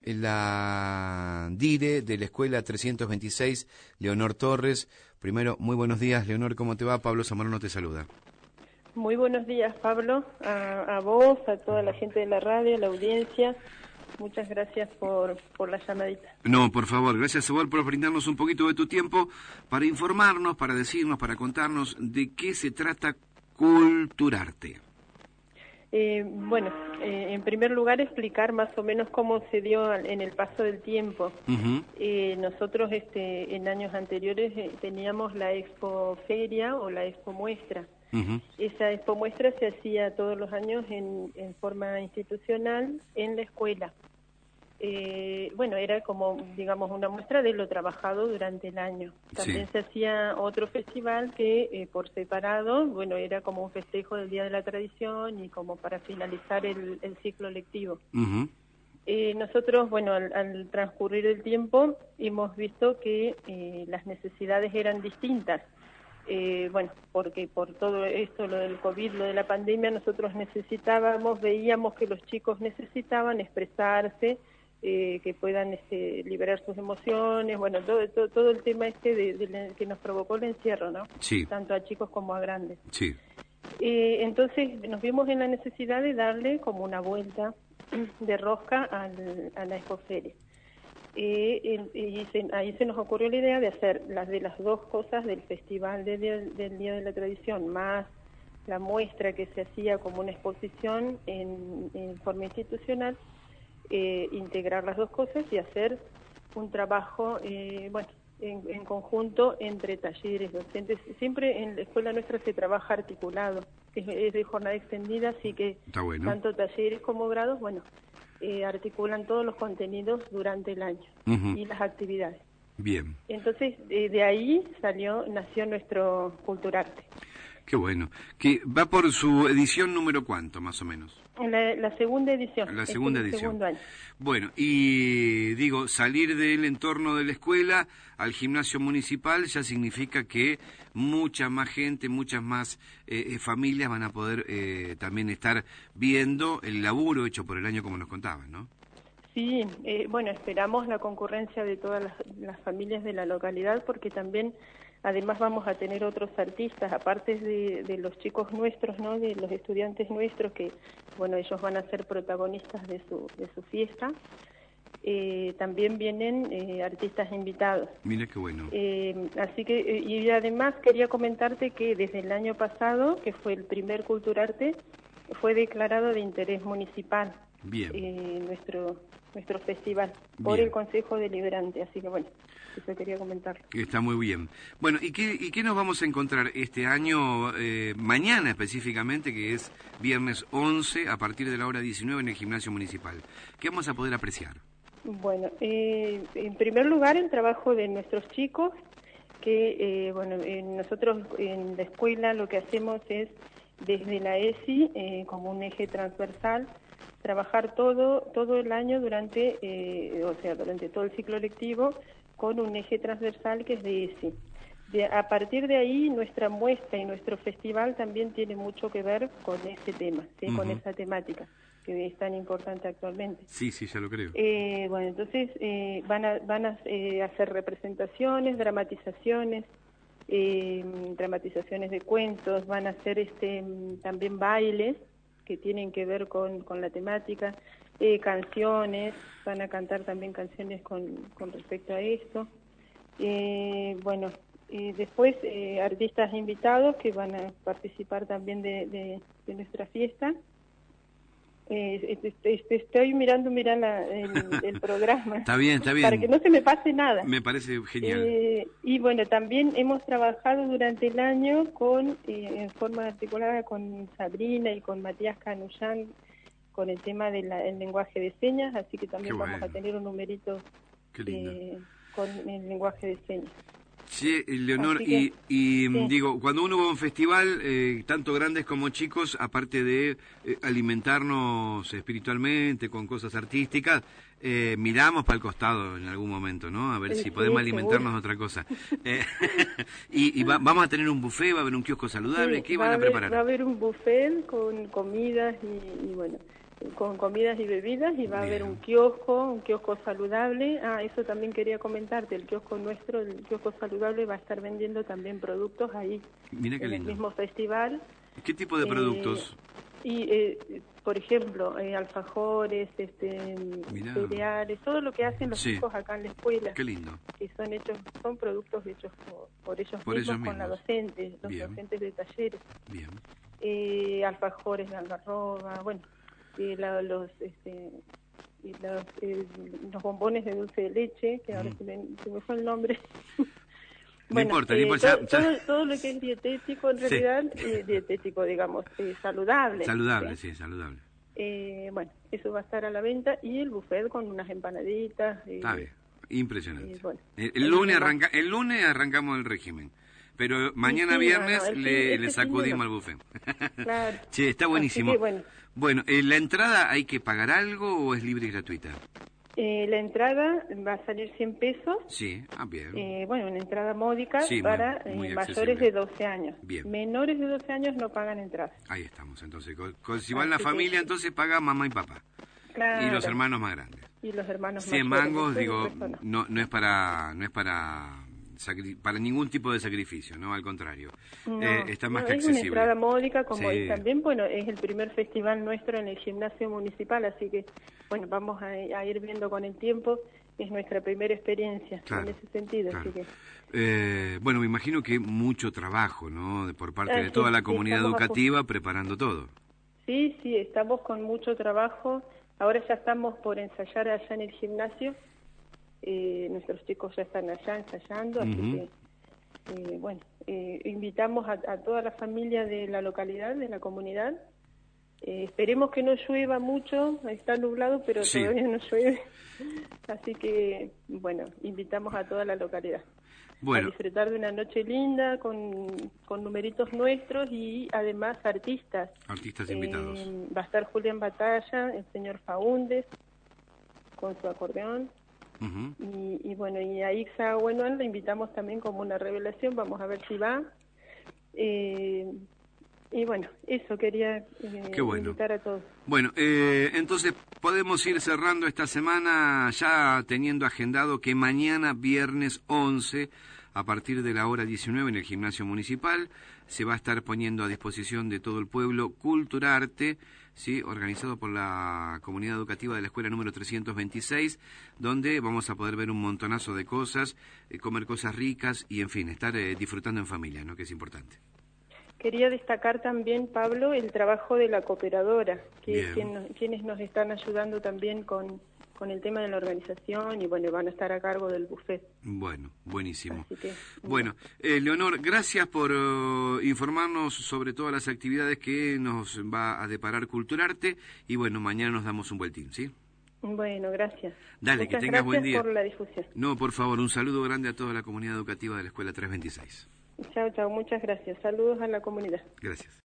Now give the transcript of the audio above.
la DIRE de la Escuela 326, Leonor Torres. Primero, muy buenos días, Leonor, ¿cómo te va? Pablo Zamorano te saluda. Muy buenos días, Pablo, a vos, a toda la gente de la radio, a la audiencia. Muchas gracias por la llamadita. No, por favor, gracias a vos por brindarnos un poquito de tu tiempo para informarnos, para decirnos, para contarnos de qué se trata Culturarte. En primer lugar explicar más o menos cómo se dio en el paso del tiempo. Nosotros en años anteriores teníamos la Expo Feria o la Expo Muestra. Esa Expo Muestra se hacía todos los años en forma institucional en la escuela. Era como, digamos, una muestra de lo trabajado durante el año. También se hacía otro festival que por separado, era como un festejo del Día de la Tradición y como para finalizar el ciclo lectivo. Nosotros, al transcurrir el tiempo, hemos visto que las necesidades eran distintas. Porque por todo esto, lo del COVID, lo de la pandemia, nosotros veíamos que los chicos necesitaban expresarse, que puedan liberar sus emociones, todo el tema que nos provocó el encierro, ¿no? Sí. Tanto a chicos como a grandes. Sí. Entonces nos vimos en la necesidad de darle como una vuelta de rosca a la expoferia. Ahí se nos ocurrió la idea de hacer las dos cosas del Festival del Día de la Tradición, más la muestra que se hacía como una exposición en forma institucional, integrar las dos cosas y hacer un trabajo en conjunto entre talleres, docentes. Siempre en la escuela nuestra se trabaja articulado, es de jornada extendida, así que tanto talleres como grados, articulan todos los contenidos durante el año y las actividades. Bien. Entonces, de ahí nació nuestro Culturarte. Qué bueno. Que va por su edición número ¿cuánto, más o menos? La segunda edición. La segunda edición. Segundo año. Bueno, y salir del entorno de la escuela al gimnasio municipal ya significa que mucha más gente, muchas más familias van a poder también estar viendo el laburo hecho por el año, como nos contaban, ¿no? Sí, esperamos la concurrencia de todas las familias de la localidad, porque también, además, vamos a tener otros artistas, aparte de los chicos nuestros, ¿no? De los estudiantes nuestros, que, ellos van a ser protagonistas de su fiesta. También vienen artistas invitados. Mira qué bueno. Así que, y además quería comentarte que desde el año pasado, que fue el primer Culturarte, fue declarado de interés municipal. Bien. Nuestro festival por el Consejo Deliberante, así que eso quería comentar. Está muy bien. Bueno, ¿y qué nos vamos a encontrar este año, mañana específicamente, que es viernes 11, a partir de la hora 19 en el gimnasio municipal? ¿Qué vamos a poder apreciar? Bueno, en primer lugar el trabajo de nuestros chicos, que nosotros en la escuela lo que hacemos es, desde la ESI, como un eje transversal, trabajar todo el año durante todo el ciclo lectivo con un eje transversal que es de ESI. A partir de ahí, nuestra muestra y nuestro festival también tiene mucho que ver con ese tema, ¿sí? Con esa temática que es tan importante actualmente. Sí, ya lo creo. Entonces van a hacer representaciones, dramatizaciones de cuentos, van a hacer también bailes que tienen que ver con la temática, canciones, van a cantar también canciones con respecto a esto. Después artistas invitados que van a participar también de nuestra fiesta. Estoy mirando el programa. Está bien. Para que no se me pase nada. Me parece genial. También hemos trabajado durante el año en forma articulada con Sabrina y con Matías Canullán con el tema del lenguaje de señas, así que también vamos a tener un numerito con el lenguaje de señas. Sí, Leonor, cuando uno va a un festival, tanto grandes como chicos, aparte de alimentarnos espiritualmente con cosas artísticas, miramos para el costado en algún momento, ¿no? A ver si podemos alimentarnos de otra cosa. Vamos a tener un buffet, va a haber un kiosco saludable, ¿qué van a preparar? Va a haber un buffet con comidas y con comidas y bebidas, y va a haber Bien. un kiosco saludable. Eso también quería comentarte, el kiosco nuestro, el kiosco saludable, va a estar vendiendo también productos ahí, Mira qué en el lindo. mismo festival. ¿Qué tipo de productos? Por ejemplo, alfajores, Mirá. cereales, todo lo que hacen los Sí. chicos acá en la escuela, Qué lindo. que son productos hechos por ellos Por mismos, ellos con la mismos. docente, los Bien. docentes de talleres. Bien. Alfajores de algarroba, bueno, los bombones de dulce de leche, que ahora se me fue el nombre. No importa, no importa. Todo lo que es dietético, en realidad, dietético, digamos, saludable. Saludable, sí, saludable. Bueno, eso va a estar a la venta, y el buffet con unas empanaditas. Está bien, impresionante. Bueno, el lunes arrancamos el régimen, pero mañana sí, viernes le este sacudimos al buffet. Claro. Che, está buenísimo. Así que, bueno, ¿la entrada hay que pagar algo o es libre y gratuita? La entrada va a salir 100 pesos. Sí, bien. Una entrada módica, Sí, para muy mayores de 12 años. Bien. Menores de 12 años no pagan entrada. Ahí estamos, entonces. Si va en la familia, entonces paga mamá y papá. Claro. Y los hermanos más grandes. Y los hermanos 100 mayores. mangos, digo, no es para ningún tipo de sacrificio, ¿no? Al contrario. Está más que accesible. Es una entrada módica, como sí. también, es el primer festival nuestro en el gimnasio municipal, así que, vamos a ir viendo con el tiempo. Es nuestra primera experiencia, claro, en ese sentido. Claro. Así que... me imagino que mucho trabajo, ¿no? Por parte de toda la comunidad educativa preparando todo. Sí, estamos con mucho trabajo. Ahora ya estamos por ensayar allá en el gimnasio. Nuestros chicos ya están allá ensayando, así que, invitamos a toda la familia de la localidad, de la comunidad. Esperemos que no llueva mucho, está nublado, pero todavía no llueve. Así que, invitamos a toda la localidad a disfrutar de una noche linda, con numeritos nuestros y además artistas. Artistas invitados. Va a estar Julián Batalla, el señor Faúndez, con su acordeón. Y a Ixa la invitamos también como una revelación, vamos a ver si va. Eso quería invitar a todos. Bueno, entonces podemos ir cerrando esta semana ya teniendo agendado que mañana, viernes 11, a partir de la hora 19 en el gimnasio municipal, se va a estar poniendo a disposición de todo el pueblo Culturarte, ¿sí? Organizado por la comunidad educativa de la escuela número 326, donde vamos a poder ver un montonazo de cosas, comer cosas ricas y, en fin, estar disfrutando en familia, ¿no? Que es importante. Quería destacar también, Pablo, el trabajo de la cooperadora, quienes nos están ayudando también con el tema de la organización y van a estar a cargo del buffet. Bueno, buenísimo. Así que, Leonor, gracias por informarnos sobre todas las actividades que nos va a deparar Culturarte y mañana nos damos un vueltín, ¿sí? Bueno, gracias. Dale, muchas que tengas buen día. Gracias por la difusión. No, por favor, un saludo grande a toda la comunidad educativa de la Escuela 326. Chao, muchas gracias. Saludos a la comunidad. Gracias.